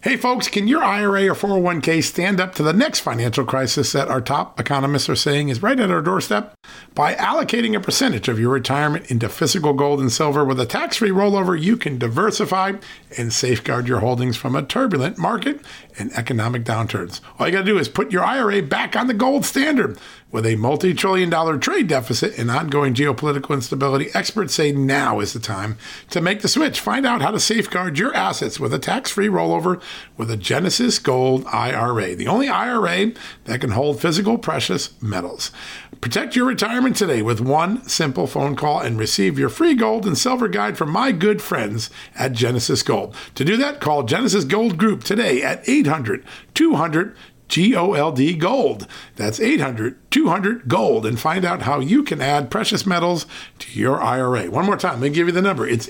Hey folks, can your IRA or 401k stand up to the next financial crisis that our top economists are saying is right at our doorstep? By allocating a percentage of your retirement into physical gold and silver with a tax-free rollover, you can diversify and safeguard your holdings from a turbulent market and economic downturns. All you got to do is put your IRA back on the gold standard. With a multi-trillion-dollar trade deficit and ongoing geopolitical instability, experts say now is the time to make the switch. Find out how to safeguard your assets with a tax-free rollover with a Genesis Gold IRA, the only IRA that can hold physical precious metals. Protect your retirement today with one simple phone call and receive your free gold and silver guide from my good friends at Genesis Gold. To do that, call Genesis Gold Group today at 800-200 GOLD Gold. That's 800-200-GOLD, and find out how you can add precious metals to your IRA. One more time, let me give you the number. It's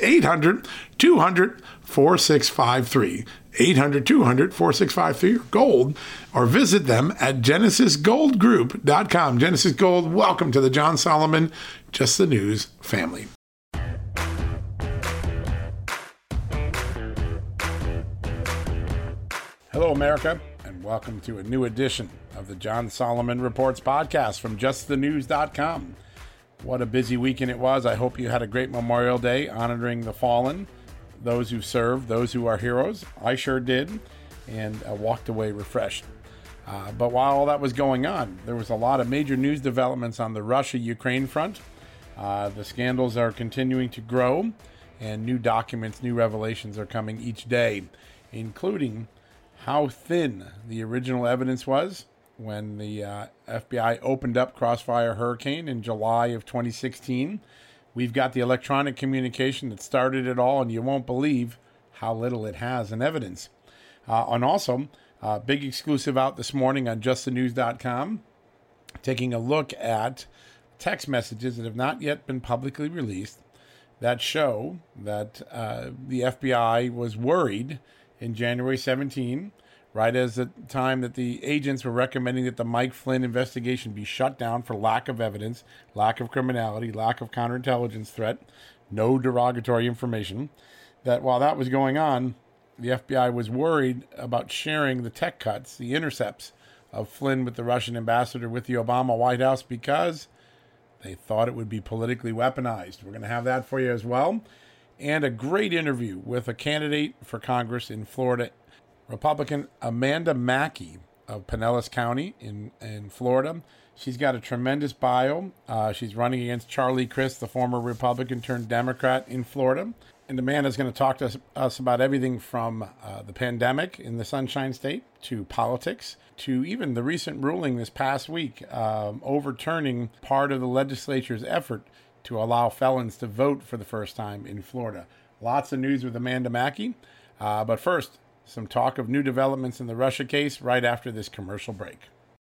800-200-4653. 800-200-4653 or gold, or visit them at genesisgoldgroup.com. Genesis Gold, welcome to the John Solomon Just the News family. Hello, America, and welcome to a new edition of the John Solomon Reports podcast from justthenews.com. What a busy weekend it was. I hope you had a great Memorial Day honoring the fallen, those who served, those who are heroes. I sure did, and walked away refreshed. But while all that was going on, there was a lot of major news developments on the Russia-Ukraine front. The scandals are continuing to grow, and new documents, new revelations are coming each day, including how thin the original evidence was when the FBI opened up Crossfire Hurricane in July of 2016. We've got the electronic communication that started it all, and you won't believe how little it has in evidence. And also, big exclusive out this morning on justthenews.com, taking a look at text messages that have not yet been publicly released that show that the FBI was worried in January 17, right as the time that the agents were recommending that the Mike Flynn investigation be shut down for lack of evidence, lack of criminality, lack of counterintelligence threat, no derogatory information, that while that was going on, the FBI was worried about sharing the tech cuts, the intercepts of Flynn with the Russian ambassador with the Obama White House because they thought it would be politically weaponized. We're going to have that for you as well. And a great interview with a candidate for Congress in Florida, Republican Amanda Mackey of Pinellas County in Florida. She's got a tremendous bio. She's running against Charlie Crist, the former Republican turned Democrat in Florida. And Amanda's going to talk to us about everything from the pandemic in the Sunshine State to politics to even the recent ruling this past week overturning part of the legislature's effort to allow felons to vote for the first time in Florida. Lots of news with Amanda Mackey. But first, some talk of new developments in the Russia case right after this commercial break.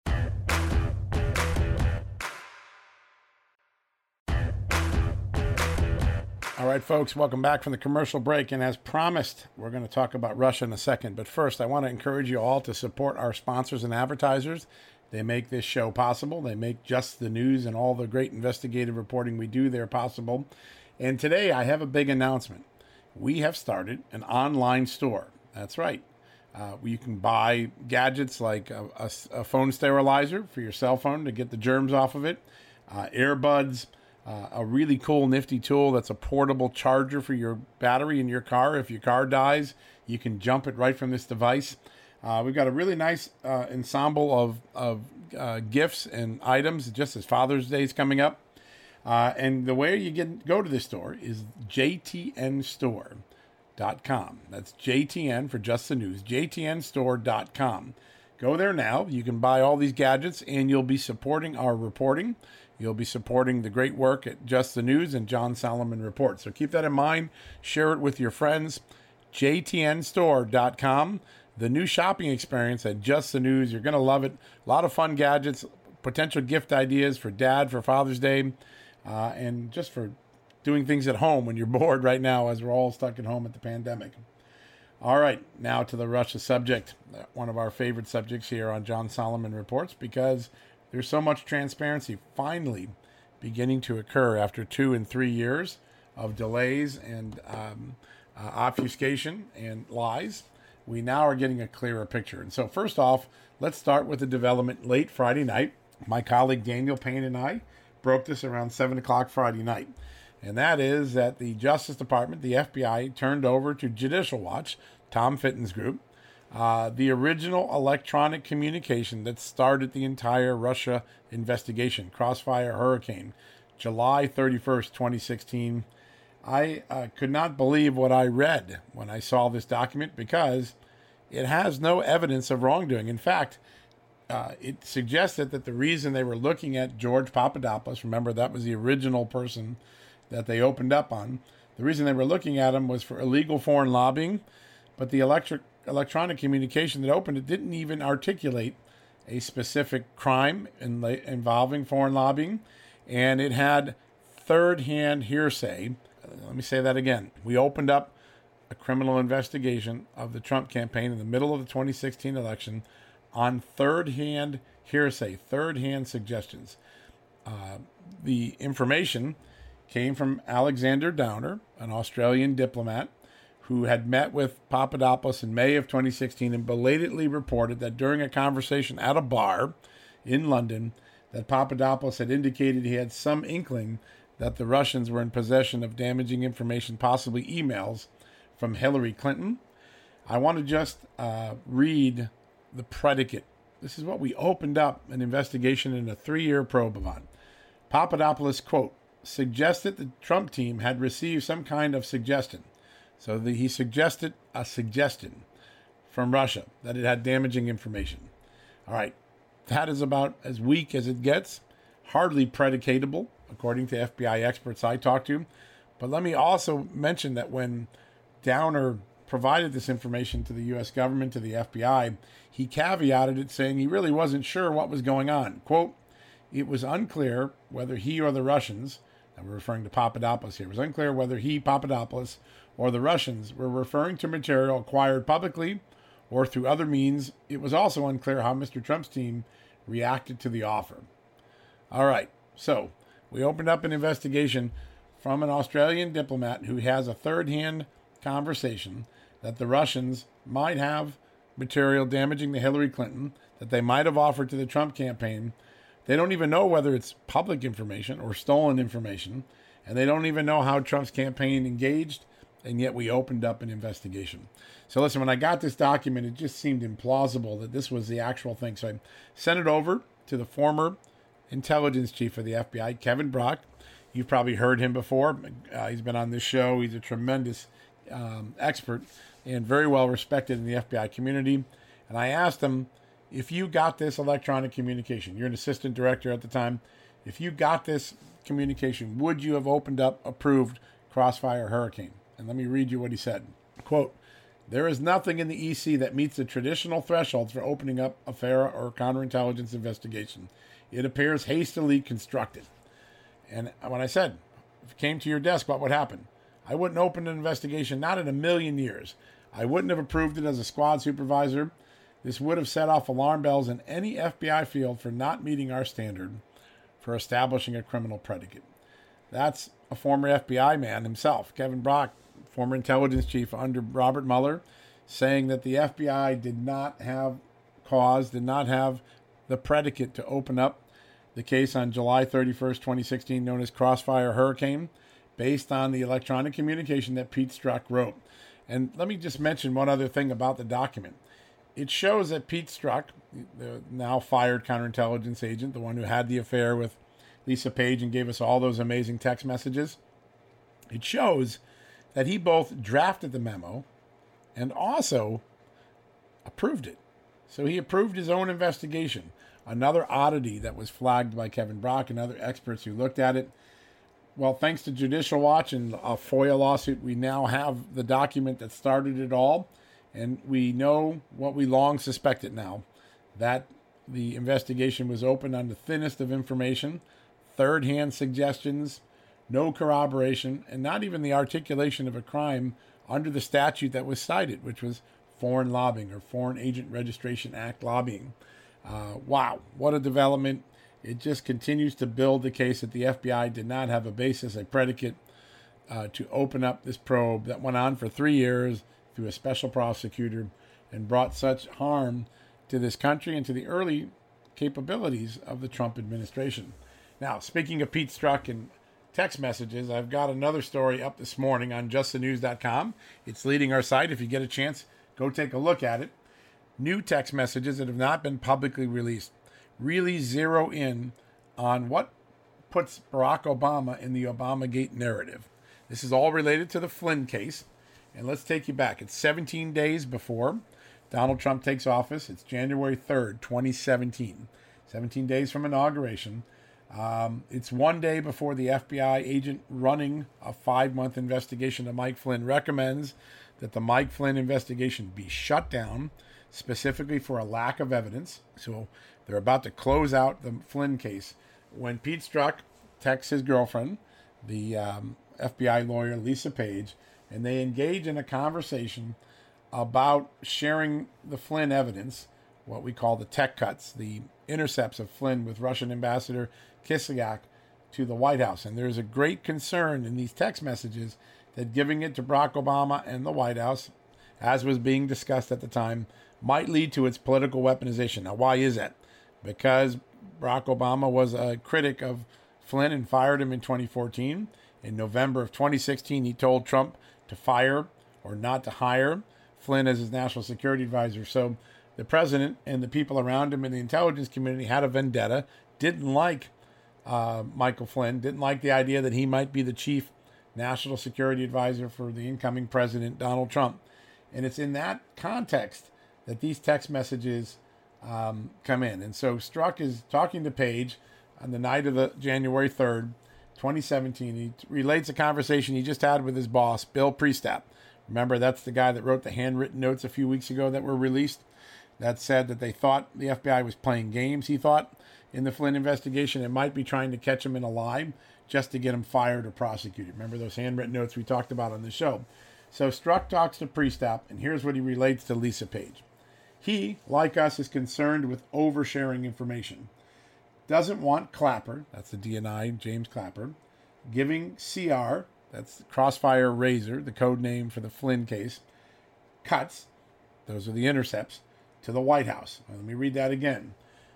All right, folks, welcome back from the commercial break. And as promised, we're going to talk about Russia in a second. But first, I want to encourage you all to support our sponsors and advertisers. They make this show possible. They make Just the News and all the great investigative reporting we do there possible. And today I have a big announcement. We have started an online store. That's right. You can buy gadgets like a phone sterilizer for your cell phone to get the germs off of it, earbuds, a really cool nifty tool that's a portable charger for your battery in your car. If your car dies, you can jump it right from this device. We've got a really nice ensemble of gifts and items just as Father's Day is coming up. And the way you go to this store is jtnstore.com. That's JTN for Just the News, jtnstore.com. Go there now. You can buy all these gadgets and you'll be supporting our reporting. You'll be supporting the great work at Just the News and John Solomon Reports. So keep that in mind. Share it with your friends. jtnstore.com. The new shopping experience at Just the News. You're going to love it. A lot of fun gadgets, potential gift ideas for Dad for Father's Day, and just for doing things at home when you're bored right now as we're all stuck at home at the pandemic. All right, now to the Russia subject, one of our favorite subjects here on John Solomon Reports, because there's so much transparency finally beginning to occur after 2 and 3 years of delays and obfuscation and lies. we now are getting a clearer picture. And so first off, let's start with the development late Friday night. My colleague Daniel Payne and I broke this around 7 o'clock Friday night. And that is that the Justice Department, the FBI, turned over to Judicial Watch, Tom Fitton's group, the original electronic communication that started the entire Russia investigation, Crossfire Hurricane, July 31st, 2016. I could not believe what I read when I saw this document because it has no evidence of wrongdoing. In fact, it suggested that the reason they were looking at George Papadopoulos, remember that was the original person that they opened up on, the reason they were looking at him was for illegal foreign lobbying, but the electronic communication that opened it didn't even articulate a specific crime involving foreign lobbying, and it had third-hand hearsay. Let me say that again. We opened up a criminal investigation of the Trump campaign in the middle of the 2016 election on third-hand hearsay, third-hand suggestions. The information came from Alexander Downer, an Australian diplomat, who had met with Papadopoulos in May of 2016 and belatedly reported that during a conversation at a bar in London, that Papadopoulos had indicated he had some inkling that the Russians were in possession of damaging information, possibly emails from Hillary Clinton. I want to just read the predicate. This is what we opened up an investigation in a 3-year probe on. Papadopoulos, quote, suggested the Trump team had received some kind of suggestion. So he suggested a suggestion from Russia that it had damaging information. All right, that is about as weak as it gets, hardly predicatable, according to FBI experts I talked to. But let me also mention that when Downer provided this information to the U.S. government, to the FBI, he caveated it, saying he really wasn't sure what was going on. Quote, it was unclear whether he or the Russians, and we're referring to Papadopoulos here, it was unclear whether he, Papadopoulos, or the Russians were referring to material acquired publicly or through other means. It was also unclear how Mr. Trump's team reacted to the offer. All right, so we opened up an investigation from an Australian diplomat who has a third-hand conversation that the Russians might have material damaging the Hillary Clinton, that they might have offered to the Trump campaign. They don't even know whether it's public information or stolen information, and they don't even know how Trump's campaign engaged, and yet we opened up an investigation. So listen, when I got this document, it just seemed implausible that this was the actual thing. So I sent it over to the former intelligence chief of the FBI, Kevin Brock. You've probably heard him before. He's been on this show. He's a tremendous expert and very well respected in the FBI community. And I asked him, if you got this electronic communication, you're an assistant director at the time, if you got this communication, would you have opened up, approved Crossfire Hurricane? And let me read you what he said. Quote, there is nothing in the EC that meets the traditional thresholds for opening up a FARA or counterintelligence investigation. It appears hastily constructed. And when I said, if it came to your desk, what would happen? I wouldn't open an investigation, not in a million years. I wouldn't have approved it as a squad supervisor. This would have set off alarm bells in any FBI field for not meeting our standard for establishing a criminal predicate. That's a former FBI man himself, Kevin Brock, former intelligence chief under Robert Mueller, saying that the FBI did not have cause, did not have the predicate to open up the case on July 31st, 2016, known as Crossfire Hurricane, based on the electronic communication that Pete Strzok wrote. And let me just mention one other thing about the document. It shows that Pete Strzok, the now fired counterintelligence agent, the one who had the affair with Lisa Page and gave us all those amazing text messages, it shows that he both drafted the memo and also approved it. So he approved his own investigation. Another oddity that was flagged by Kevin Brock and other experts who looked at it. Well, thanks to Judicial Watch and a FOIA lawsuit, we now have the document that started it all. And we know what we long suspected now, that the investigation was opened on the thinnest of information, third-hand suggestions, no corroboration, and not even the articulation of a crime under the statute that was cited, which was foreign lobbying or Foreign Agent Registration Act lobbying. Wow, what a development. It just continues to build the case that the FBI did not have a basis, a predicate, to open up this probe that went on for 3 years through a special prosecutor and brought such harm to this country and to the early capabilities of the Trump administration. Now, speaking of Pete Strzok and text messages, I've got another story up this morning on justthenews.com. It's leading our site. If you get a chance, go take a look at it. New text messages that have not been publicly released really zero in on what puts Barack Obama in the Obamagate narrative. This is all related to the Flynn case. And let's take you back. It's 17 days before Donald Trump takes office. It's January 3rd, 2017. 17 days from inauguration. It's one day before the FBI agent running a 5-month investigation of Mike Flynn recommends that the Mike Flynn investigation be shut down, specifically for a lack of evidence. So they're about to close out the Flynn case when Pete Strzok texts his girlfriend, the FBI lawyer Lisa Page, and they engage in a conversation about sharing the Flynn evidence, what we call the tech cuts, the intercepts of Flynn with Russian Ambassador Kislyak to the White House. And there's a great concern in these text messages that giving it to Barack Obama and the White House, as was being discussed at the time, might lead to its political weaponization. Now, why is that? Because Barack Obama was a critic of Flynn and fired him in 2014. In November of 2016, he told Trump to fire or not to hire Flynn as his national security advisor. So the president and the people around him in the intelligence community had a vendetta, didn't like Michael Flynn, didn't like the idea that he might be the chief national security advisor for the incoming president, Donald Trump. And it's in that context that these text messages come in. And so Strzok is talking to Page on the night of the January 3rd, 2017. He relates a conversation he just had with his boss, Bill Priestap. Remember, that's the guy that wrote the handwritten notes a few weeks ago that were released that said that they thought the FBI was playing games, he thought, in the Flynn investigation. It might be trying to catch him in a lie just to get him fired or prosecuted. Remember those handwritten notes we talked about on the show? So Strzok talks to Priestap, and here's what he relates to Lisa Page. He, like us, is concerned with oversharing information. Doesn't want Clapper, that's the DNI, James Clapper, giving CR, that's Crossfire Razor, the code name for the Flynn case, cuts, those are the intercepts, to the White House. Now, let me read that again.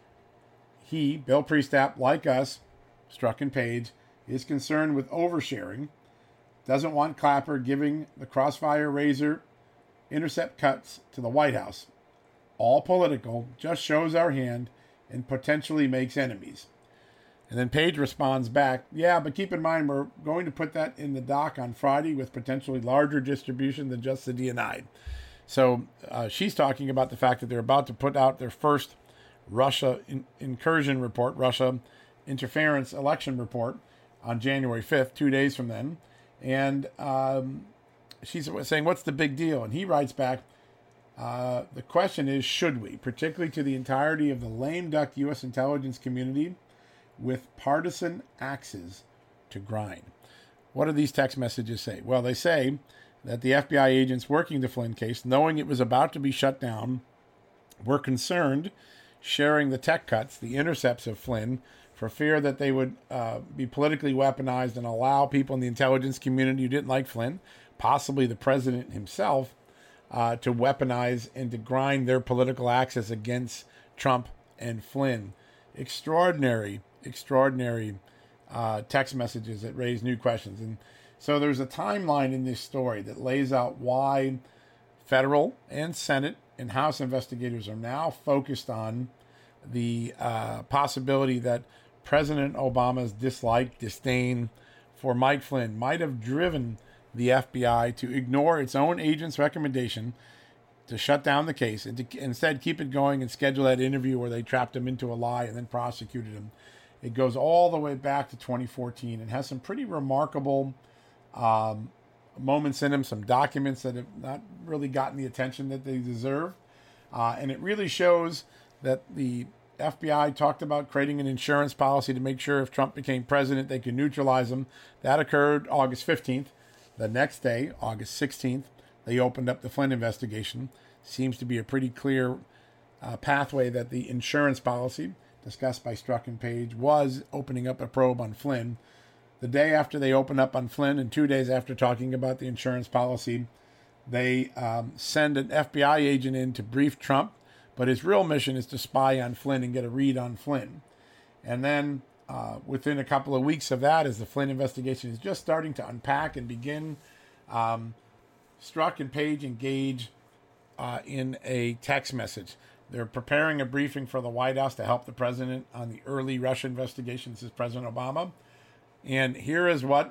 He, Bill Priestap, like us, Strzok and Page, is concerned with oversharing, doesn't want Clapper giving the Crossfire Razor intercept cuts to the White House. All political, just shows our hand, and potentially makes enemies. And then Page responds back, yeah, but keep in mind we're going to put that in the dock on Friday with potentially larger distribution than just the DNI. So she's talking about the fact that they're about to put out their first Russia incursion report, Russia interference election report on January 5th, 2 days from then. And she's saying, what's the big deal? And he writes back, the question is, should we, particularly to the entirety of the lame duck U.S. intelligence community with partisan axes to grind? What do these text messages say? Well, they say that the FBI agents working the Flynn case, knowing it was about to be shut down, were concerned sharing the tech cuts, the intercepts of Flynn, for fear that they would be politically weaponized and allow people in the intelligence community who didn't like Flynn, possibly the president himself, to weaponize and to grind their political axis against Trump and Flynn. Extraordinary text messages that raise new questions. And so there's a timeline in this story that lays out why federal and Senate and House investigators are now focused on the possibility that President Obama's disdain for Mike Flynn might have driven the FBI to ignore its own agent's recommendation to shut down the case and to instead keep it going and schedule that interview where they trapped him into a lie and then prosecuted him. It goes all the way back to 2014 and has some pretty remarkable moments in them, some documents that have not really gotten the attention that they deserve. And it really shows that the FBI talked about creating an insurance policy to make sure if Trump became president, they could neutralize him. That occurred August 15th. The next day, August 16th, they opened up the Flynn investigation. Seems to be a pretty clear pathway that the insurance policy, discussed by Strzok and Page, was opening up a probe on Flynn. The day after they opened up on Flynn and 2 days after talking about the insurance policy, They send an FBI agent in to brief Trump, but his real mission is to spy on Flynn and get a read on Flynn. And then within a couple of weeks of that, as the Flynn investigation is just starting to unpack and begin, Strzok and Page engage in a text message. They're preparing a briefing for the White House to help the president on the early Russia investigation. This is President Obama. And here is what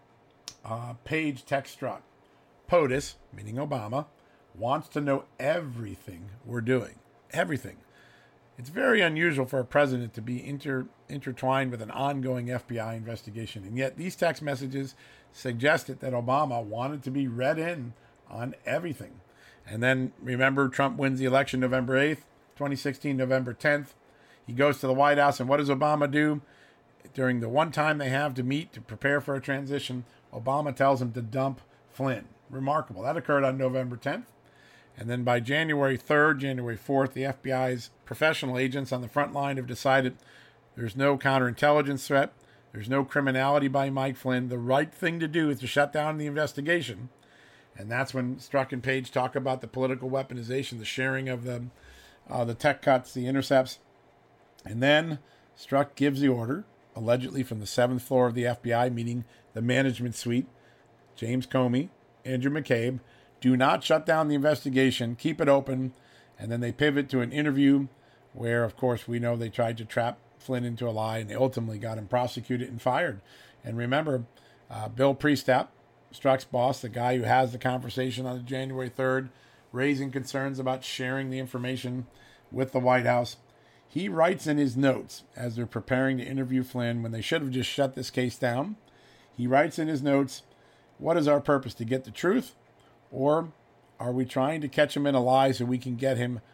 Page texts Strzok. POTUS, meaning Obama, wants to know everything we're doing. Everything. It's very unusual for a president to be intertwined with an ongoing FBI investigation. And yet these text messages suggested that Obama wanted to be read in on everything. And then remember, Trump wins the election November 8th, 2016, November 10th. He goes to the White House, and what does Obama do? During the one time they have to meet to prepare for a transition, Obama tells him to dump Flynn. Remarkable. That occurred on November 10th. And then by January 3rd, January 4th, the FBI's professional agents on the front line have decided there's no counterintelligence threat. There's no criminality by Mike Flynn. The right thing to do is to shut down the investigation. And that's when Strzok and Page talk about the political weaponization, the sharing of the tech cuts, the intercepts. And then Strzok gives the order, allegedly from the 7th floor of the FBI, meaning the management suite, James Comey, Andrew McCabe, do not shut down the investigation, keep it open. And then they pivot to an interview where, of course, we know they tried to trap Flynn into a lie, and they ultimately got him prosecuted and fired. And remember, Bill Priestap, Strzok's boss, the guy who has the conversation on January 3rd, raising concerns about sharing the information with the White House. He writes in his notes as they're preparing to interview Flynn, when they should have just shut this case down, he writes in his notes, what is our purpose, to get the truth? Or are we trying to catch him in a lie so we can get him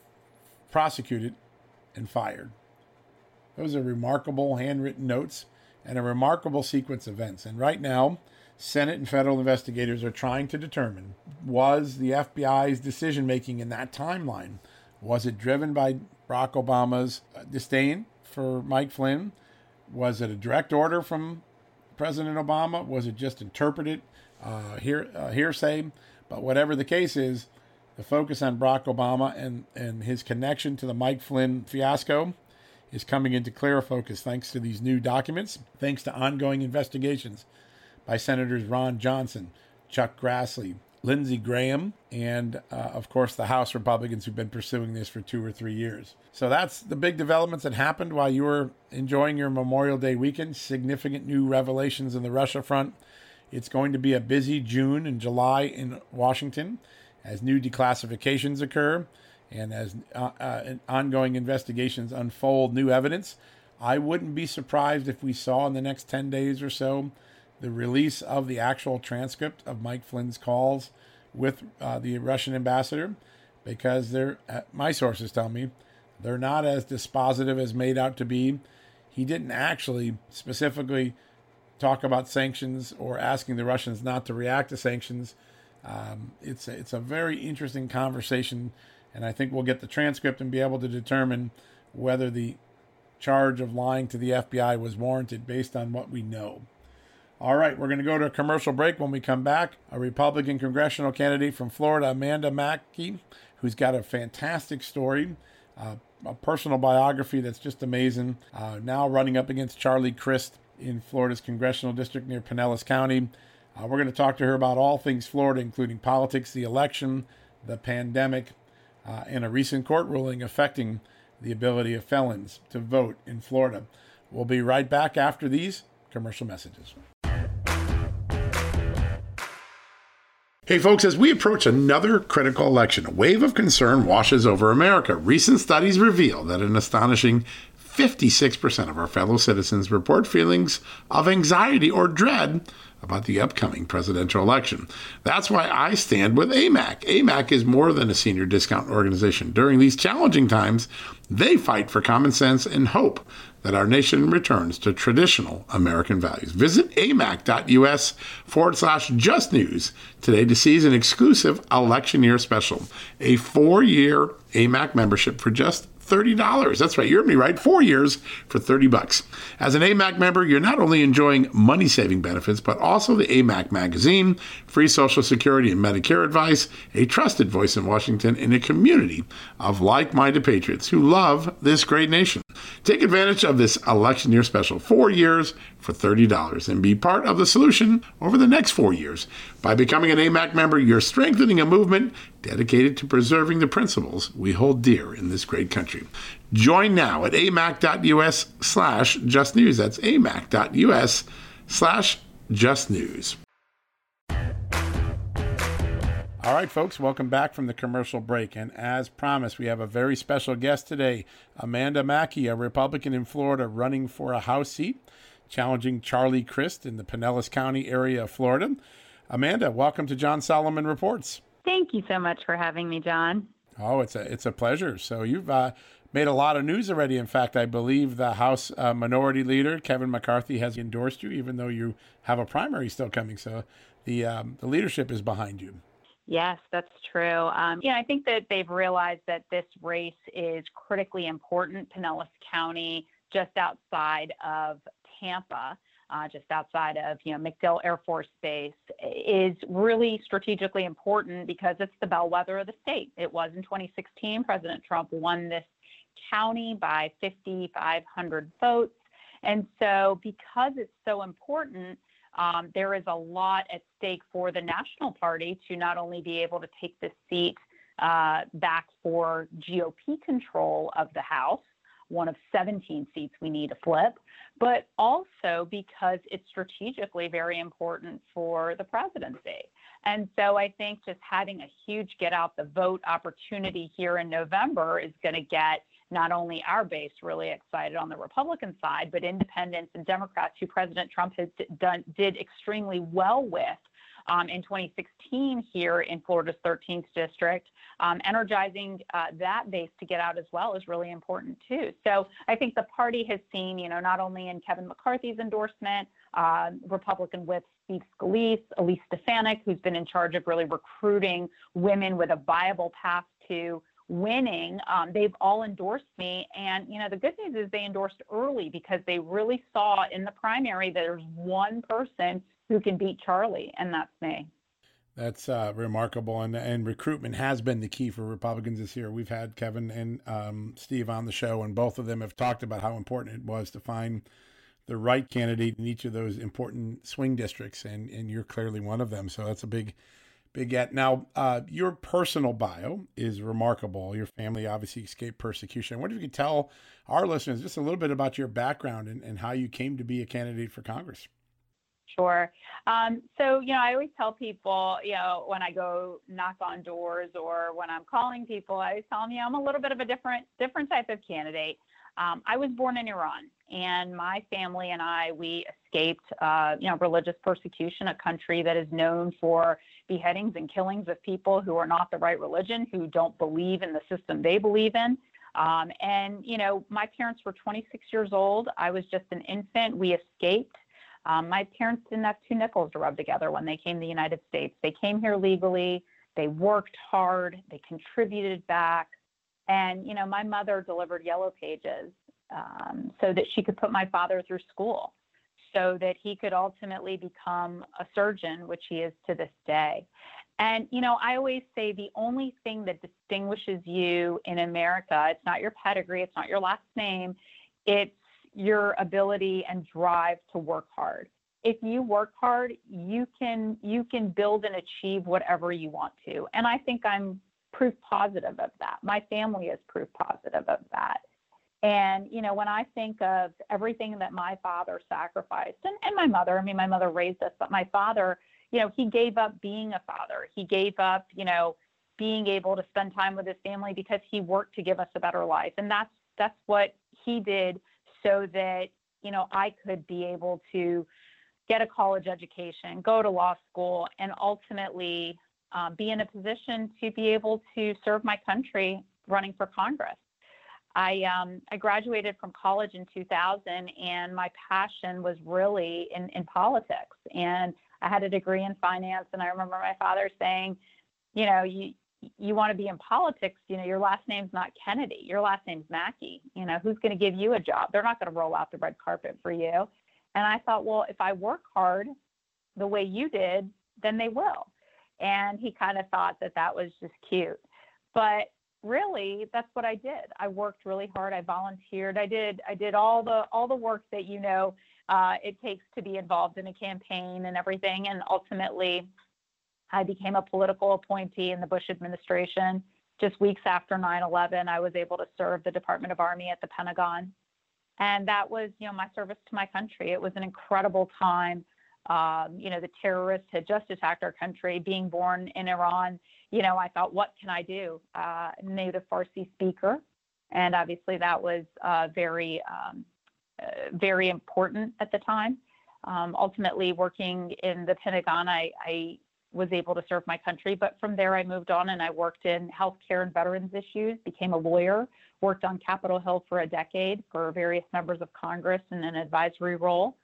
prosecuted and fired? Those are remarkable handwritten notes and a remarkable sequence of events. And right now, Senate and federal investigators are trying to determine, was the FBI's decision-making in that timeline, was it driven by Barack Obama's disdain for Mike Flynn? Was it a direct order from President Obama? Was it just interpreted hearsay? But whatever the case is, the focus on Barack Obama and his connection to the Mike Flynn fiasco is coming into clearer focus thanks to these new documents, thanks to ongoing investigations by Senators Ron Johnson, Chuck Grassley, Lindsey Graham, and, of course, the House Republicans who've been pursuing this for 2 or 3 years. So that's the big developments that happened while you were enjoying your Memorial Day weekend. Significant new revelations in the Russia front. It's going to be a busy June and July in Washington as new declassifications occur and as ongoing investigations unfold new evidence. I wouldn't be surprised if we saw in the next 10 days or so the release of the actual transcript of Mike Flynn's calls with the Russian ambassador, because my sources tell me they're not as dispositive as made out to be. He didn't actually specifically talk about sanctions or asking the Russians not to react to sanctions. It's a very interesting conversation, and I think we'll get the transcript and be able to determine whether the charge of lying to the FBI was warranted based on what we know. All right, we're going to go to a commercial break. When we come back, a Republican congressional candidate from Florida, Amanda Mackey, who's got a fantastic story, a personal biography that's just amazing, now running up against Charlie Crist in Florida's congressional district near Pinellas County. We're going to talk to her about all things Florida, including politics, the election, the pandemic, and a recent court ruling affecting the ability of felons to vote in Florida. We'll be right back after these commercial messages. Hey folks, as we approach another critical election, a wave of concern washes over America. Recent studies reveal that an astonishing 56% of our fellow citizens report feelings of anxiety or dread about the upcoming presidential election. That's why I stand with AMAC. AMAC is more than a senior discount organization. During these challenging times, they fight for common sense and hope that our nation returns to traditional American values. Visit amac.us/justnews today to seize an exclusive election year special, a 4-year AMAC membership for just $30. That's right, you heard me right, 4 years for $30. As an AMAC member, you're not only enjoying money-saving benefits, but also the AMAC magazine, free Social Security and Medicare advice, a trusted voice in Washington, in a community of like-minded patriots who love this great nation. Take advantage of this election year special, 4 years for $30, and be part of the solution over the next 4 years. By becoming an AMAC member, you're strengthening a movement dedicated to preserving the principles we hold dear in this great country. Join now at amac.us/justnews. That's amac.us/justnews. All right, folks, welcome back from the commercial break. And as promised, we have a very special guest today, Amanda Mackey, a Republican in Florida running for a House seat, challenging Charlie Crist in the Pinellas County area of Florida. Amanda, welcome to John Solomon Reports. Thank you so much for having me, John. Oh, it's a pleasure. So you've made a lot of news already. In fact, I believe the House Minority Leader, Kevin McCarthy, has endorsed you, even though you have a primary still coming. So the leadership is behind you. Yes, that's true. I think that they've realized that this race is critically important. Pinellas County, just outside of Tampa, just outside of MacDill Air Force Base, is really strategically important because it's the bellwether of the state. It was in 2016. President Trump won this county by 5,500 votes. And so because it's so important, there is a lot at stake for the National Party to not only be able to take this seat back for GOP control of the House, one of 17 seats we need to flip, but also because it's strategically very important for the presidency. And so I think just having a huge get out the vote opportunity here in November is going to get not only our base really excited on the Republican side, but independents and Democrats who President Trump did extremely well with in 2016 here in Florida's 13th district. Energizing that base to get out as well is really important too. So I think the party has seen, not only in Kevin McCarthy's endorsement, Republican Whip Steve Scalise, Elise Stefanik, who's been in charge of really recruiting women with a viable path to winning, they've all endorsed me. And, the good news is they endorsed early because they really saw in the primary that there's one person who can beat Charlie, and that's me. That's remarkable. And recruitment has been the key for Republicans this year. We've had Kevin and Steve on the show, and both of them have talked about how important it was to find the right candidate in each of those important swing districts. And you're clearly one of them. So that's a big get. Now, your personal bio is remarkable. Your family obviously escaped persecution. I wonder if you could tell our listeners just a little bit about your background and how you came to be a candidate for Congress. Sure. So, I always tell people, when I go knock on doors or when I'm calling people, I always tell them, I'm a little bit of a different type of candidate. I was born in Iran, and my family and we escaped, religious persecution, a country that is known for beheadings and killings of people who are not the right religion, who don't believe in the system they believe in. My parents were 26 years old. I was just an infant. We escaped. My parents didn't have two nickels to rub together when they came to the United States. They came here legally. They worked hard. They contributed back. And, my mother delivered Yellow Pages so that she could put my father through school so that he could ultimately become a surgeon, which he is to this day. And, I always say the only thing that distinguishes you in America, it's not your pedigree, it's not your last name, it's your ability and drive to work hard. If you work hard, you can build and achieve whatever you want to. And I think I'm proof positive of that. My family is proof positive of that. And, when I think of everything that my father sacrificed and my mother, my mother raised us, but my father, he gave up being a father. He gave up, being able to spend time with his family because he worked to give us a better life. And that's what he did so that, I could be able to get a college education, go to law school, and ultimately be in a position to be able to serve my country running for Congress. I graduated from college in 2000, and my passion was really in politics. And I had a degree in finance, and I remember my father saying, you want to be in politics, your last name's not Kennedy, your last name's Mackey. Who's going to give you a job? They're not going to roll out the red carpet for you. And I thought, well, if I work hard the way you did, then they will. And he kind of thought that was just cute. But really, that's what I did. I worked really hard. I volunteered. I did all the work that it takes to be involved in a campaign and everything. And ultimately, I became a political appointee in the Bush administration. Just weeks after 9/11, I was able to serve the Department of Army at the Pentagon. And that was, my service to my country. It was an incredible time. The terrorists had just attacked our country. Being born in Iran, I thought, what can I do? Native Farsi speaker. And obviously that was very, very important at the time. Ultimately, working in the Pentagon, I was able to serve my country. But from there, I moved on and I worked in healthcare and veterans issues, became a lawyer, worked on Capitol Hill for a decade for various members of Congress in an advisory role.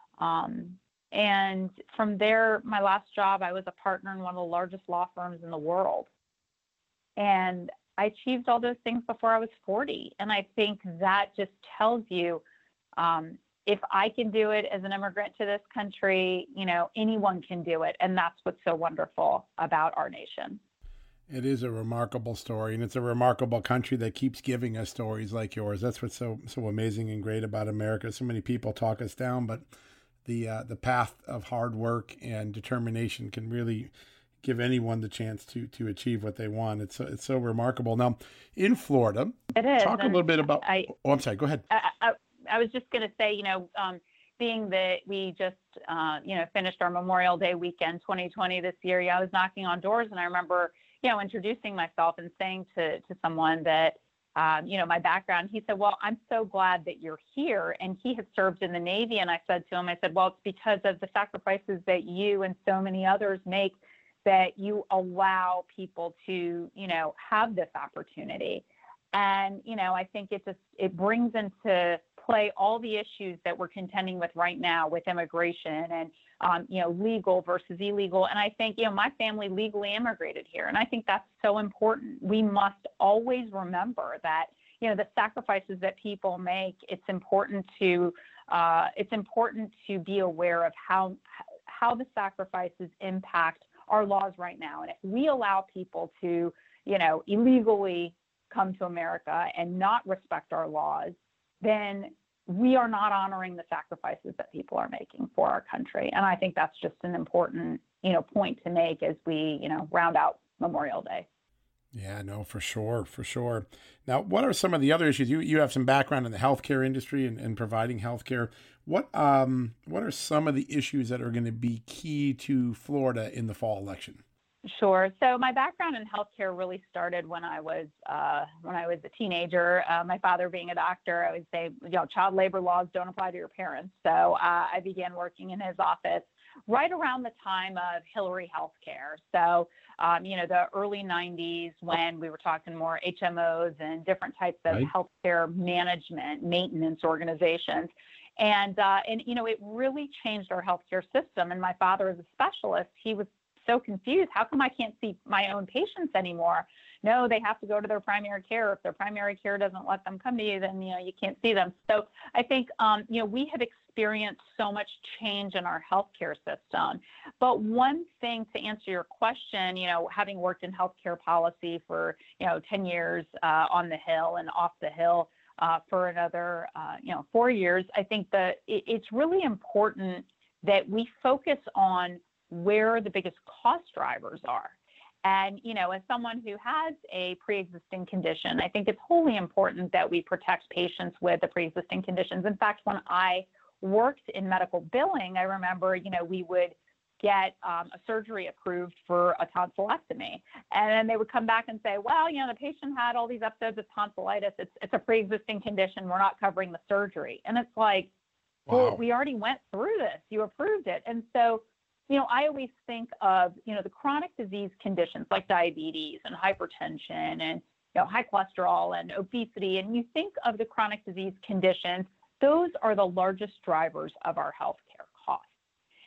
And from there, my last job, I was a partner in one of the largest law firms in the world. And I achieved all those things before I was 40. And I think that just tells you, if I can do it as an immigrant to this country, anyone can do it. And that's what's so wonderful about our nation. It is a remarkable story, and it's a remarkable country that keeps giving us stories like yours. That's what's so amazing and great about America. So many people talk us down, but the path of hard work and determination can really give anyone the chance to achieve what they want. It's so remarkable. Now, in Florida, it is. Talk a little bit about. I'm sorry. Go ahead. I was just going to say, being that we just, finished our Memorial Day weekend 2020 this year, I was knocking on doors, and I remember, introducing myself and saying to someone that, my background. He said, well, I'm so glad that you're here. And he had served in the Navy. And I said to him, well, it's because of the sacrifices that you and so many others make that you allow people to, have this opportunity. And, I think it brings into play all the issues that we're contending with right now with immigration and, legal versus illegal. And I think, my family legally immigrated here. And I think that's so important. We must always remember that, the sacrifices that people make, it's important to be aware of how the sacrifices impact our laws right now. And if we allow people to, illegally come to America and not respect our laws, then we are not honoring the sacrifices that people are making for our country. And I think that's just an important, point to make as we, round out Memorial Day. Yeah, no, for sure. Now, what are some of the other issues? You have some background in the healthcare industry and providing healthcare. What are some of the issues that are going to be key to Florida in the fall election? Sure. So my background in healthcare really started when I was a teenager. My father being a doctor, I would say, child labor laws don't apply to your parents. So I began working in his office right around the time of Hillary Healthcare. So, the early 90s when we were talking more HMOs and different types of healthcare management, maintenance organizations. And it really changed our healthcare system. And my father, as a specialist, he was so confused. How come I can't see my own patients anymore? No, they have to go to their primary care. If their primary care doesn't let them come to you, then, you can't see them. So I think, we have experienced so much change in our healthcare system. But one thing to answer your question, having worked in healthcare policy for, 10 years on the Hill and off the Hill for another, 4 years, I think that it's really important that we focus on where the biggest cost drivers are. And, as someone who has a pre-existing condition, I think it's wholly important that we protect patients with the pre-existing conditions. In fact, when I worked in medical billing, I remember, we would get a surgery approved for a tonsillectomy. And then they would come back and say, well, the patient had all these episodes of tonsillitis. It's a pre-existing condition. We're not covering the surgery. And it's like, well, we already went through this. You approved it. And so, I always think of, the chronic disease conditions like diabetes and hypertension and, high cholesterol and obesity. And you think of the chronic disease conditions, those are the largest drivers of our healthcare costs.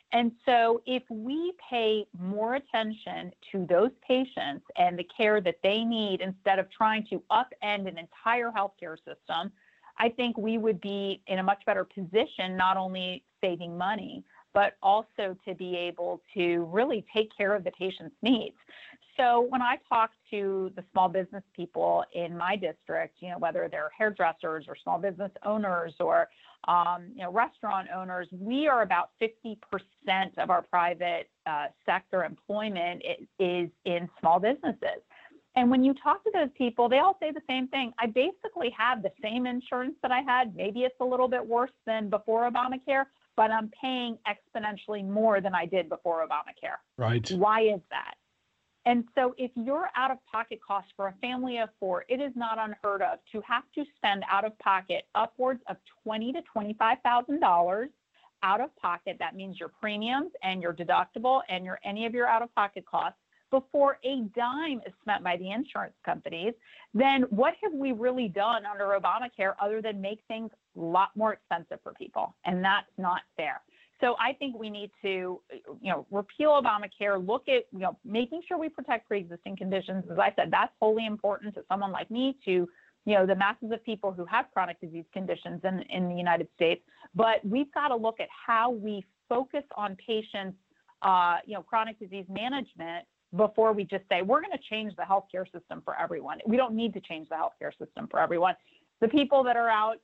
And so if we pay more attention to those patients and the care that they need instead of trying to upend an entire healthcare system, I think we would be in a much better position, not only saving money, but also to be able to really take care of the patient's needs. So when I talk to the small business people in my district, whether they're hairdressers or small business owners or, restaurant owners, we are about 50% of our private sector employment is in small businesses. And when you talk to those people, they all say the same thing. I basically have the same insurance that I had. Maybe it's a little bit worse than before Obamacare, but I'm paying exponentially more than I did before Obamacare. Right. Why is that? And so if your out-of-pocket costs for a family of four, it is not unheard of to have to spend out-of-pocket upwards of $20,000 to $25,000 out of pocket. That means your premiums and your deductible and any of your out-of-pocket costs before a dime is spent by the insurance companies. Then what have we really done under Obamacare other than make things a lot more expensive for people? And that's not fair. So I think we need to, repeal Obamacare, look at, making sure we protect pre-existing conditions. As I said, that's wholly important to someone like me, to, the masses of people who have chronic disease conditions in the United States. But we've got to look at how we focus on patients, chronic disease management before we just say, we're going to change the healthcare system for everyone. We don't need to change the healthcare system for everyone. The people that are out,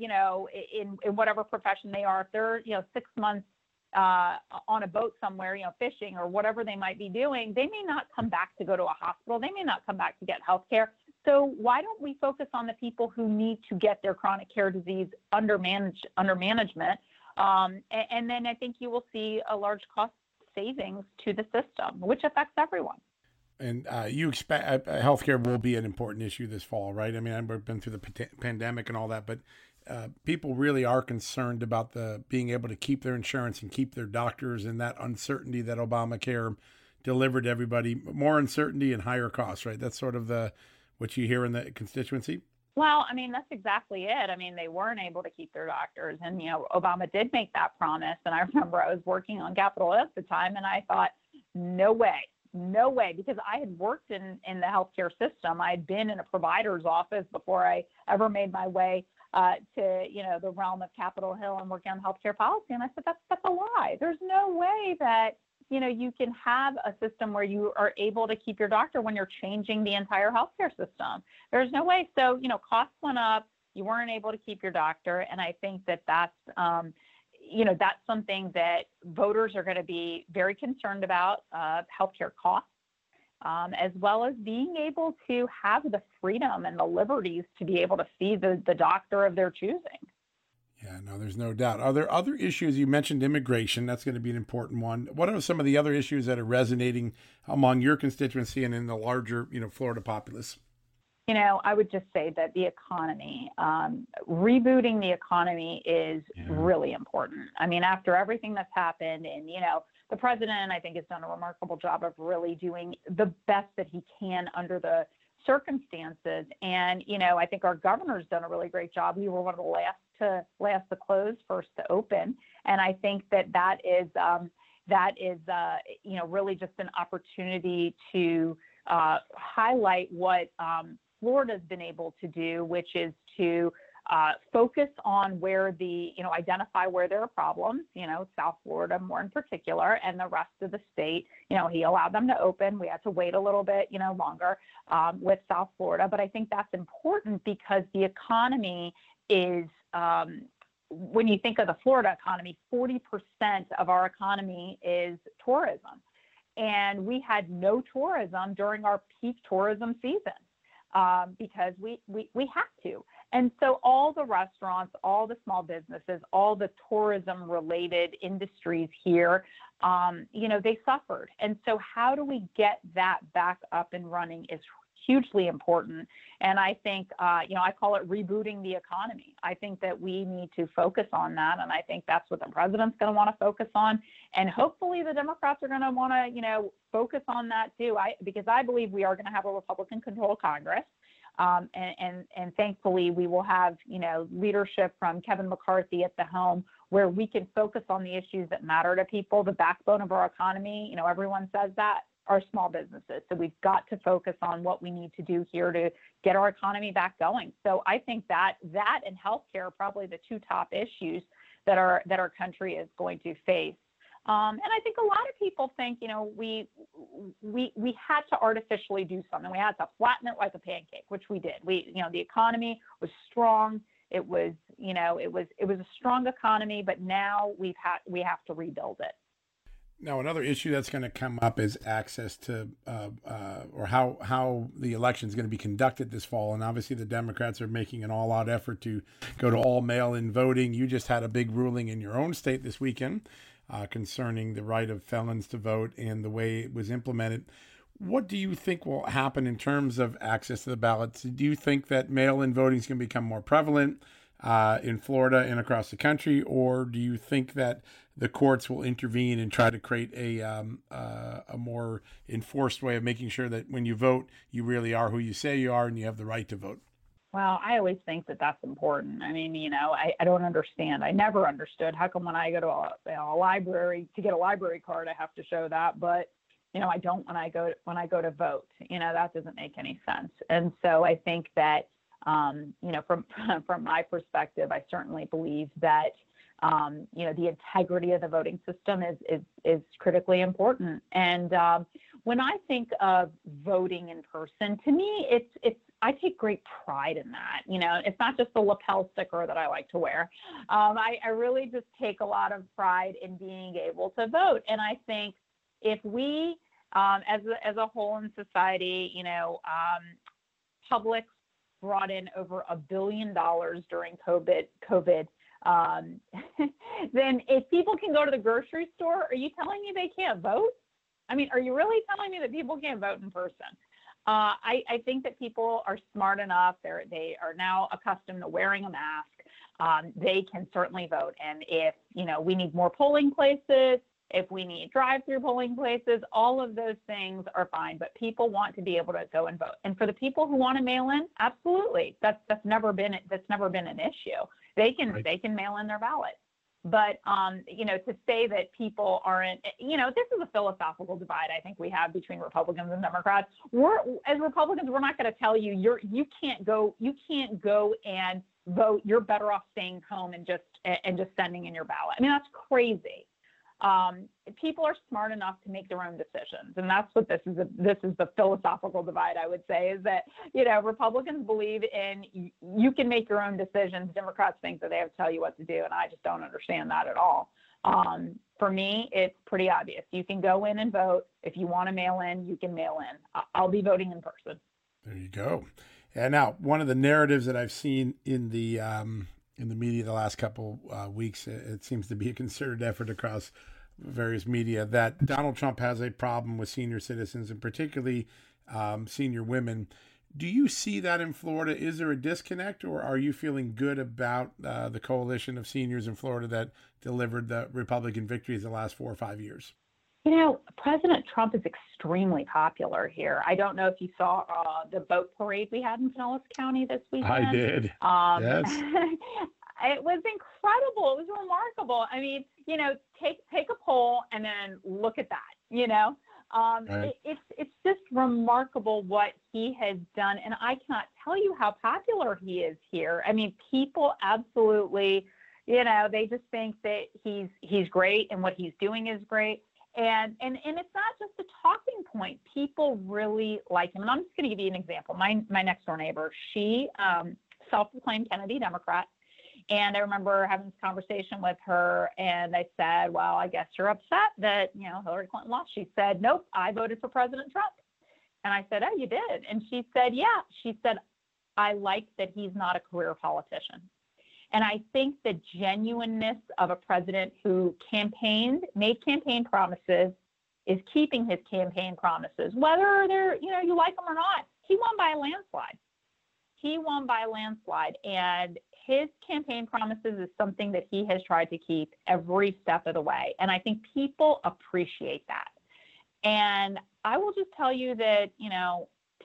in whatever profession they are, if they're, 6 months on a boat somewhere, fishing or whatever they might be doing, they may not come back to go to a hospital. They may not come back to get health care. So why don't we focus on the people who need to get their chronic care disease under management? And then I think you will see a large cost savings to the system, which affects everyone. And you expect healthcare will be an important issue this fall, right? I mean, I've been through the pandemic and all that, but people really are concerned about being able to keep their insurance and keep their doctors, and that uncertainty that Obamacare delivered to everybody. More uncertainty and higher costs, right? That's sort of what you hear in the constituency. Well, I mean, that's exactly it. I mean, they weren't able to keep their doctors, and Obama did make that promise. And I remember I was working on Capitol Hill at the time, and I thought, no way, because I had worked in the healthcare system. I had been in a provider's office before I ever made my way to the realm of Capitol Hill and working on healthcare policy. And I said, that's a lie. There's no way that you can have a system where you are able to keep your doctor when you're changing the entire healthcare system. There's no way. So costs went up. You weren't able to keep your doctor, and I think that's something that voters are going to be very concerned about, healthcare costs, as well as being able to have the freedom and the liberties to be able to see the doctor of their choosing. Yeah, no, there's no doubt. Are there other issues? You mentioned immigration. That's going to be an important one. What are some of the other issues that are resonating among your constituency and in the larger, Florida populace? I would just say that the economy, rebooting the economy is really important. I mean, after everything that's happened, and, the president, I think, has done a remarkable job of really doing the best that he can under the circumstances. And, I think our governor's done a really great job. We were one of the last to close, first to open. And I think that is really just an opportunity to highlight what Florida's been able to do, which is to focus on where identify where there are problems, South Florida more in particular, and the rest of the state. He allowed them to open. We had to wait a little bit, longer with South Florida. But I think that's important because the economy is, when you think of the Florida economy, 40% of our economy is tourism. And we had no tourism during our peak tourism season. Because we have to. And so all the restaurants, all the small businesses, all the tourism related industries here, they suffered. And so how do we get that back up and running is hugely important. And I think, I call it rebooting the economy. I think that we need to focus on that. And I think that's what the president's going to want to focus on. And hopefully the Democrats are going to want to, focus on that too. Because I believe we are going to have a Republican controlled Congress. And thankfully, we will have, leadership from Kevin McCarthy at the helm where we can focus on the issues that matter to people. The backbone of our economy, everyone says that, are small businesses. So we've got to focus on what we need to do here to get our economy back going. So I think that and healthcare are probably the two top issues that our country is going to face. And I think a lot of people think, we had to artificially do something. We had to flatten it like a pancake, which we did. The economy was strong. It was a strong economy, but now we have to rebuild it. Now, another issue that's going to come up is access to, or how the election is going to be conducted this fall. And obviously, the Democrats are making an all-out effort to go to all mail-in voting. You just had a big ruling in your own state this weekend concerning the right of felons to vote and the way it was implemented. What do you think will happen in terms of access to the ballots? Do you think that mail-in voting is going to become more prevalent in Florida and across the country, or do you think that the courts will intervene and try to create a more enforced way of making sure that when you vote, you really are who you say you are and you have the right to vote? Well, I always think that that's important. I mean, I don't understand. I never understood how come when I go to a library to get a library card, I have to show that, but I don't when I go to vote. That doesn't make any sense. And so I think that from my perspective, I certainly believe that the integrity of the voting system is critically important. And when I think of voting in person, to me, I take great pride in that. It's not just the lapel sticker that I like to wear. I really just take a lot of pride in being able to vote. And I think if we, as a whole in society, Publix brought in over $1 billion during COVID. Then if people can go to the grocery store, are you telling me they can't vote? I mean, are you really telling me that people can't vote in person? I think that people are smart enough. They are now accustomed to wearing a mask. They can certainly vote. And if, we need more polling places, if we need drive-through polling places, all of those things are fine. But people want to be able to go and vote. And for the people who want to mail in, absolutely. That's never been an issue. They can mail in their ballot. But, to say that people aren't, this is a philosophical divide I think we have between Republicans and Democrats. As Republicans, we're not going to tell you you can't go and vote. You're better off staying home and just sending in your ballot. I mean, that's crazy. People are smart enough to make their own decisions, and that's what this is the philosophical divide, I would say, is that Republicans believe in you can make your own decisions. Democrats think that they have to tell you what to do, and I just don't understand that at all. For me, it's pretty obvious. You can go in and vote. If you want to mail in, you can mail in. I'll be voting in person. There you go. And now, one of the narratives that I've seen in the media the last couple weeks, it seems to be a concerted effort across various media that Donald Trump has a problem with senior citizens and particularly senior women. Do you see that in Florida? Is there a disconnect, or are you feeling good about the coalition of seniors in Florida that delivered the Republican victories the last 4 or 5 years? President Trump is extremely popular here. I don't know if you saw the boat parade we had in Pinellas County this weekend. I did. Yes. It was incredible. It was remarkable. I mean, take a poll and then look at that, Right. It's just remarkable what he has done. And I cannot tell you how popular he is here. I mean, people absolutely, they just think that he's great and what he's doing is great. And it's not just a talking point. People really like him. And I'm just going to give you an example. My next door neighbor, she self-proclaimed Kennedy Democrat. And I remember having this conversation with her, and I said, well, I guess you're upset that, Hillary Clinton lost. She said, nope, I voted for President Trump. And I said, oh, you did? And she said, yeah. She said, I like that he's not a career politician. And I think the genuineness of a president who made campaign promises, is keeping his campaign promises, whether they're, you like them or not. He won by a landslide. And his campaign promises is something that he has tried to keep every step of the way. And I think people appreciate that. And I will just tell you that,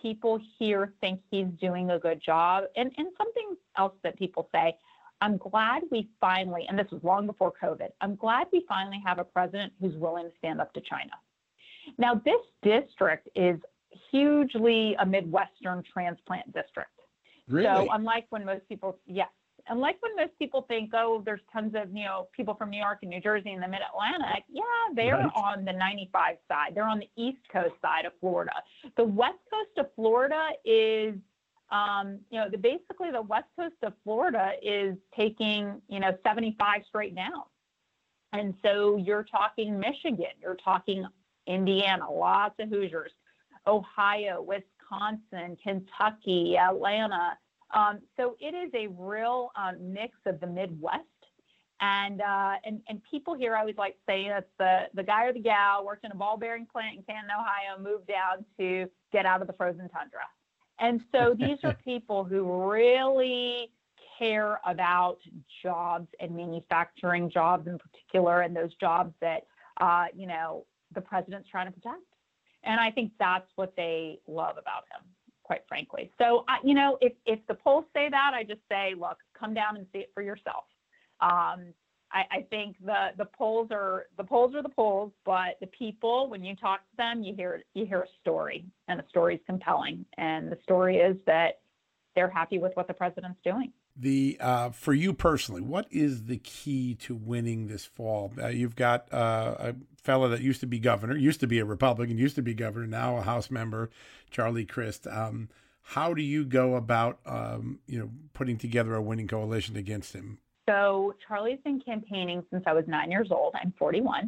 people here think he's doing a good job. And something else that people say, I'm glad we finally, and this was long before COVID, I'm glad we finally have a president who's willing to stand up to China. Now, this district is hugely a Midwestern transplant district. Really? So unlike when most people, yes, unlike when most people think, oh, there's tons of, people from New York and New Jersey and the Mid-Atlantic, yeah, they're Right. on the 95 side. They're on the East Coast side of Florida. The West Coast of Florida is, basically the West Coast of Florida is taking, 75 straight down. And so you're talking Michigan, you're talking Indiana, lots of Hoosiers, Ohio, Wisconsin, Kentucky, Atlanta. So it is a real mix of the Midwest. And people here, I always like saying that's the guy or the gal worked in a ball bearing plant in Canton, Ohio, moved down to get out of the frozen tundra. And so these are people who really care about jobs and manufacturing jobs in particular, and those jobs that, the president's trying to protect. And I think that's what they love about him, quite frankly. So, if the polls say that, I just say, look, come down and see it for yourself. I think the polls are the polls, but the people, when you talk to them, you hear a story, and the story is compelling. And the story is that they're happy with what the president's doing. For you personally, what is the key to winning this fall? You've got a fellow that used to be governor, used to be a Republican, used to be governor, now a House member, Charlie Crist. How do you go about, putting together a winning coalition against him? So Charlie's been campaigning since I was 9 years old. I'm 41.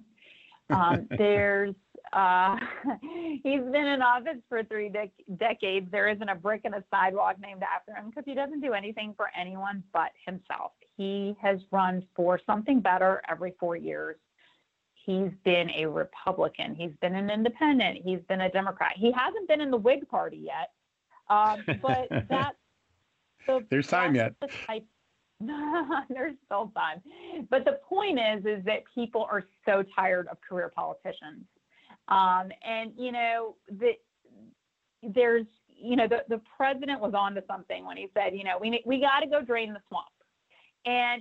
He's been in office for 3 decades. There isn't a brick in a sidewalk named after him because he doesn't do anything for anyone but himself. He has run for something better every 4 years. He's been a Republican. He's been an independent. He's been a Democrat. He hasn't been in the Whig Party yet, but that's there's time yet. There's still time. But the point is that people are so tired of career politicians. The president was onto something when he said, we got to go drain the swamp. And,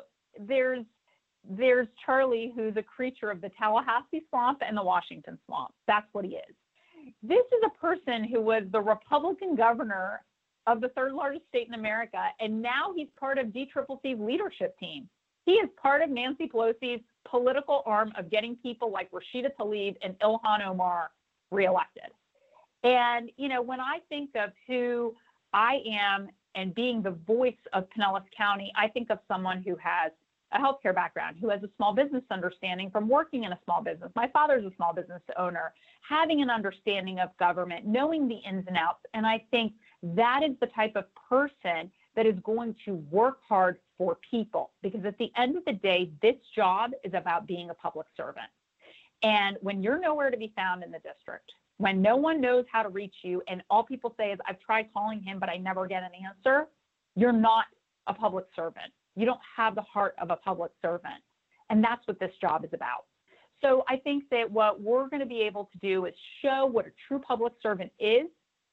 there's Charlie, who's a creature of the Tallahassee swamp and the Washington swamp. That's what he is. This is a person who was the Republican governor of the third largest state in America, and now he's part of DCCC's leadership team. He is part of Nancy Pelosi's political arm of getting people like Rashida Tlaib and Ilhan Omar reelected. And, when I think of who I am and being the voice of Pinellas County, I think of someone who has a healthcare background, who has a small business understanding from working in a small business. My father's a small business owner, having an understanding of government, knowing the ins and outs. And I think that is the type of person that is going to work hard for people, because at the end of the day, this job is about being a public servant. And when you're nowhere to be found in the district, when no one knows how to reach you, and all people say is, I've tried calling him, but I never get an answer, you're not a public servant. You don't have the heart of a public servant. And that's what this job is about. So I think that what we're going to be able to do is show what a true public servant is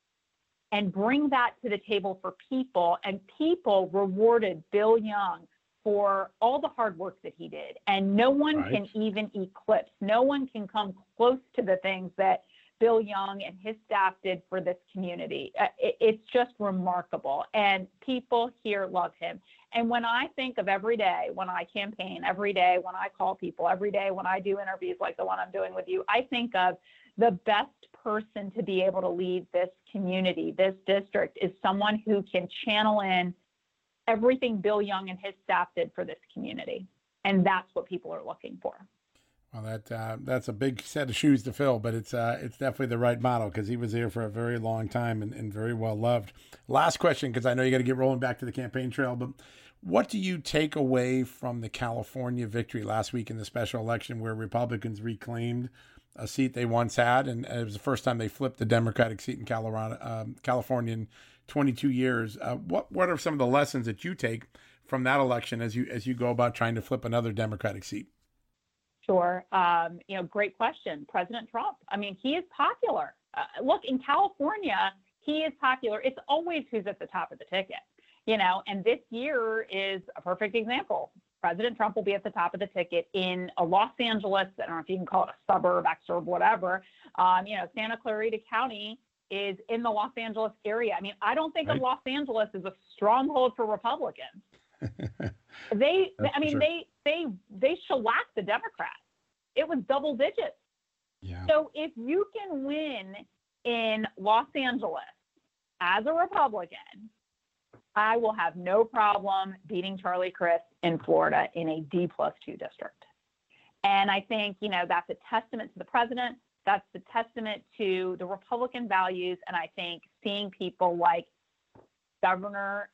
and bring that to the table for people. And people rewarded Bill Young for all the hard work that he did. And no one Right. can even eclipse, no one can come close to the things that Bill Young and his staff did for this community. It's just remarkable. And people here love him. And when I think of every day, when I campaign, every day when I call people, every day when I do interviews like the one I'm doing with you, I think of the best person to be able to lead this community, this district, is someone who can channel in everything Bill Young and his staff did for this community. And that's what people are looking for. Well, that's a big set of shoes to fill, but it's definitely the right model, because he was there for a very long time and very well loved. Last question, because I know you got to get rolling back to the campaign trail, but what do you take away from the California victory last week in the special election, where Republicans reclaimed a seat they once had, and it was the first time they flipped the Democratic seat in California in 22 years? What are some of the lessons that you take from that election as you go about trying to flip another Democratic seat? Sure. Great question. President Trump. I mean, he is popular. Look, in California, he is popular. It's always who's at the top of the ticket, and this year is a perfect example. President Trump will be at the top of the ticket in a Los Angeles, I don't know if you can call it a suburb, exurb, whatever. Santa Clarita County is in the Los Angeles area. I mean, I don't think of Los Angeles as a stronghold for Republicans. They shellacked the Democrats. It was double digits. Yeah. So if you can win in Los Angeles as a Republican, I will have no problem beating Charlie Crist in Florida in a D+2 district. And I think, that's a testament to the president. That's a testament to the Republican values. And I think seeing people like Governor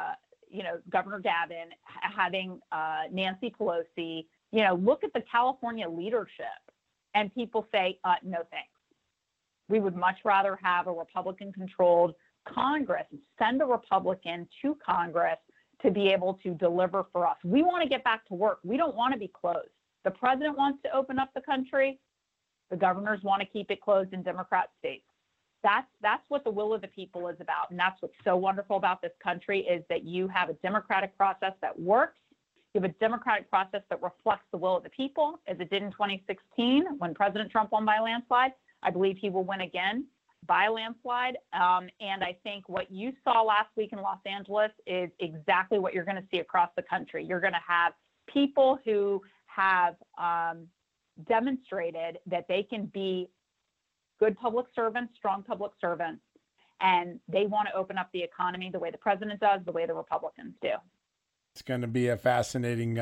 Gavin, having Nancy Pelosi, look at the California leadership and people say, no thanks. We would much rather have a Republican-controlled Congress, send a Republican to Congress to be able to deliver for us. We want to get back to work. We don't want to be closed. The president wants to open up the country. The governors want to keep it closed in Democrat states. That's what the will of the people is about. And that's what's so wonderful about this country is that you have a democratic process that works. You have a democratic process that reflects the will of the people, as it did in 2016 when President Trump won by a landslide. I believe he will win again by a landslide. And I think what you saw last week in Los Angeles is exactly what you're going to see across the country. You're going to have people who have demonstrated that they can be good public servants, strong public servants, and they want to open up the economy the way the president does, the way the Republicans do. It's going to be a fascinating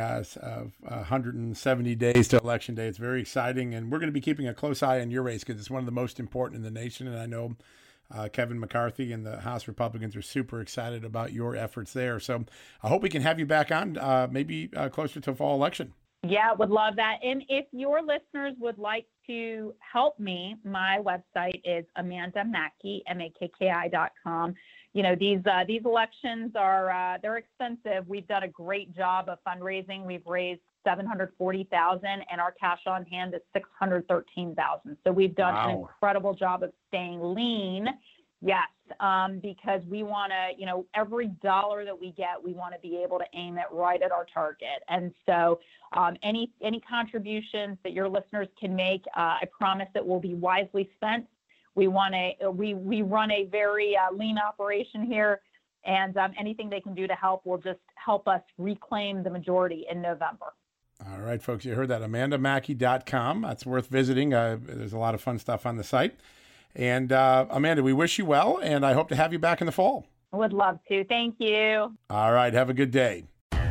170 days to Election Day. It's very exciting, and we're going to be keeping a close eye on your race because it's one of the most important in the nation, and I know Kevin McCarthy and the House Republicans are super excited about your efforts there. So I hope we can have you back on maybe closer to fall election. Yeah, would love that. And if your listeners would like to help me, my website is AmandaMackey, MAKKI.com. These elections are they're expensive. We've done a great job of fundraising. We've raised $740,000, and our cash on hand is $613,000. So we've done an incredible job of staying lean. Yes, because we want to, every dollar that we get, we want to be able to aim it right at our target. And so any contributions that your listeners can make, I promise it will be wisely spent. We run a very lean operation here, and anything they can do to help will just help us reclaim the majority in November. All right, folks, you heard that. AmandaMackey.com. That's worth visiting. There's a lot of fun stuff on the site. And Amanda, we wish you well, and I hope to have you back in the fall. Would love to. Thank you. All right. Have a good day.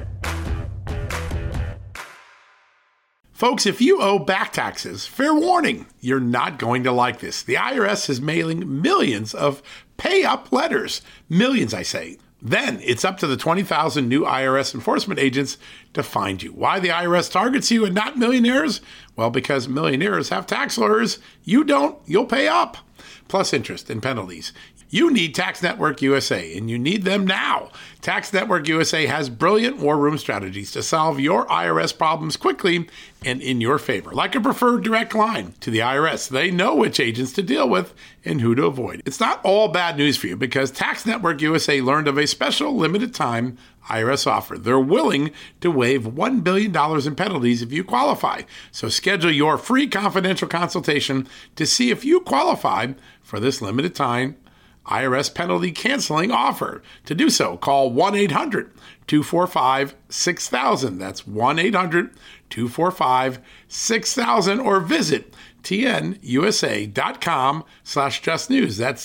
Folks, if you owe back taxes, fair warning, you're not going to like this. The IRS is mailing millions of pay-up letters. Millions, I say. Then it's up to the 20,000 new IRS enforcement agents to find you. Why the IRS targets you and not millionaires? Well, because millionaires have tax lawyers. You don't, you'll pay up. Plus interest and penalties. You need Tax Network USA, and you need them now. Tax Network USA has brilliant war room strategies to solve your IRS problems quickly and in your favor. Like a preferred direct line to the IRS, they know which agents to deal with and who to avoid. It's not all bad news for you because Tax Network USA learned of a special limited time IRS offer. They're willing to waive $1 billion in penalties if you qualify. So schedule your free confidential consultation to see if you qualify for this limited time IRS penalty canceling offer. To do so, call 1-800-245-6000. That's 1-800-245-6000 or visit tnusa.com/justnews. That's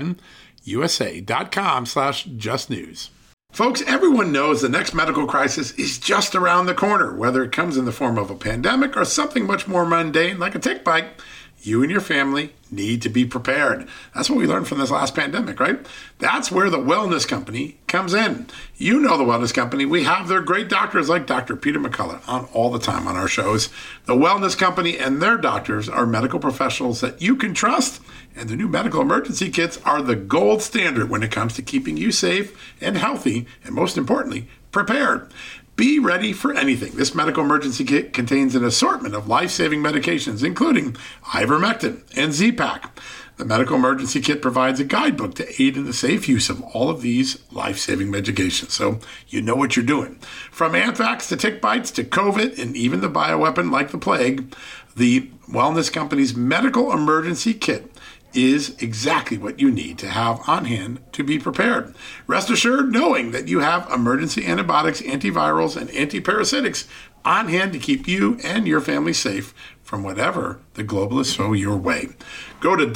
tnusa.com/justnews. Folks, everyone knows the next medical crisis is just around the corner, whether it comes in the form of a pandemic or something much more mundane like a tick bite. You and your family need to be prepared. That's what we learned from this last pandemic, right? That's where the Wellness Company comes in. You know the Wellness Company. We have their great doctors like Dr. Peter McCullough on all the time on our shows. The Wellness Company and their doctors are medical professionals that you can trust, and their new medical emergency kits are the gold standard when it comes to keeping you safe and healthy, and most importantly, prepared. Be ready for anything. This medical emergency kit contains an assortment of life-saving medications, including ivermectin and Z-Pak. The Medical Emergency Kit provides a guidebook to aid in the safe use of all of these life-saving medications, so you know what you're doing. From anthrax to tick bites to COVID and even the bioweapon like the plague, the wellness company's Medical Emergency Kit is exactly what you need to have on hand to be prepared. Rest assured knowing that you have emergency antibiotics, antivirals, and antiparasitics on hand to keep you and your family safe from whatever the globalists throw your way. Go to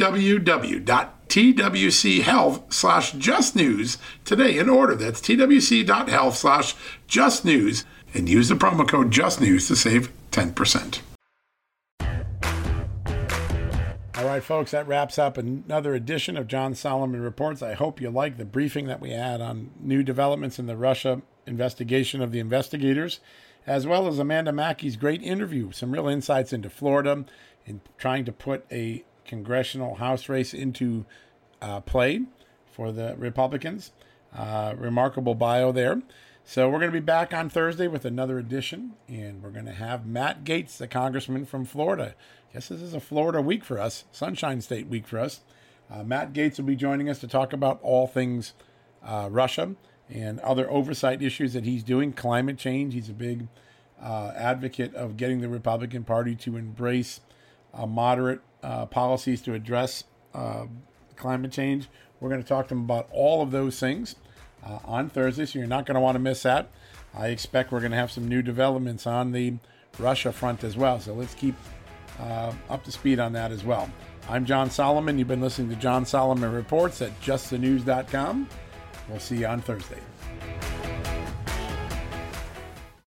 www.twchealth/justnews today and order. That's twc.health/justnews and use the promo code JUSTNEWS to save 10%. All right, folks, that wraps up another edition of John Solomon Reports. I hope you like the briefing that we had on new developments in the Russia investigation of the investigators, as well as Amanda Mackey's great interview, some real insights into Florida and trying to put a congressional House race into play for the Republicans. Remarkable bio there. So we're going to be back on Thursday with another edition, and we're going to have Matt Gaetz, the congressman from Florida. Guess this is a Florida week for us, Sunshine State week for us. Matt Gaetz will be joining us to talk about all things Russia and other oversight issues that he's doing. Climate change. He's a big advocate of getting the Republican Party to embrace moderate policies to address climate change. We're going to talk to him about all of those things on Thursday, so you're not going to want to miss that. I expect we're going to have some new developments on the Russia front as well, so let's keep up to speed on that as well. I'm John Solomon. You've been listening to John Solomon Reports at justthenews.com. We'll see you on Thursday.